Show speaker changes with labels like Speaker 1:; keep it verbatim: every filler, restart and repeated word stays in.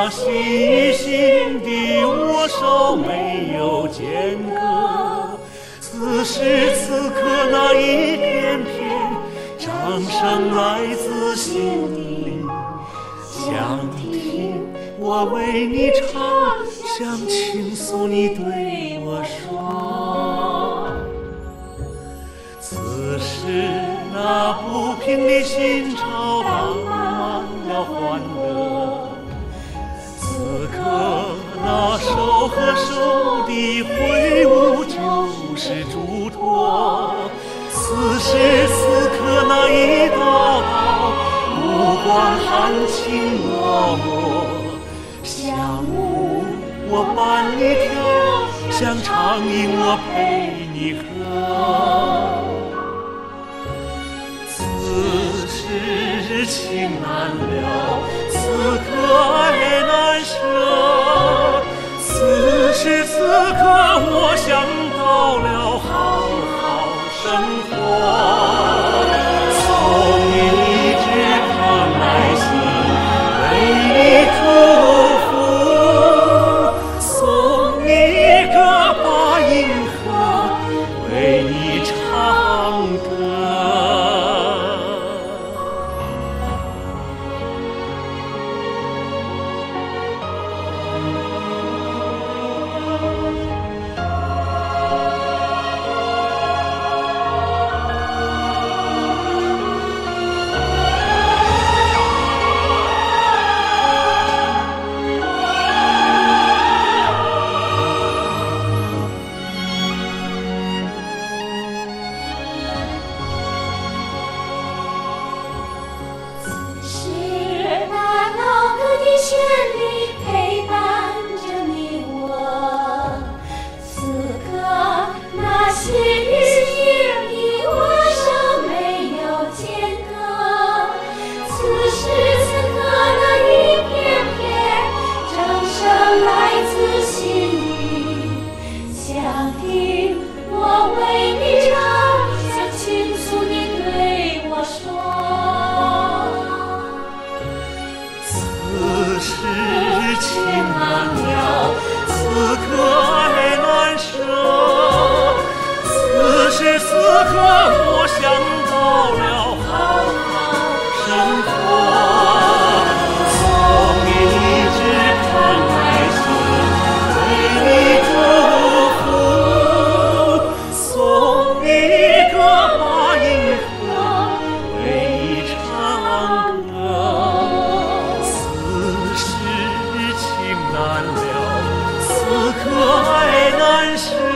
Speaker 1: 那细心的握手没有间隔，此时此刻那一片片掌声来自心底，想听我为你唱，想倾诉你对我说。此时那不平的心潮荡满了欢乐，此刻那手和手的挥舞就是嘱托。此时此刻那一道道目光含情脉脉，像舞我伴你跳，像长吟我陪你和。此时情难了，此刻爱难舍，此时此刻我想到了好好生活。从你一直看来心为你祝福，送你一个把银河为你唱歌。此刻我想到了好好生活，从你一直看来心为你祝福，送你一个把银河为你唱歌。此时情难了，此刻爱难舍。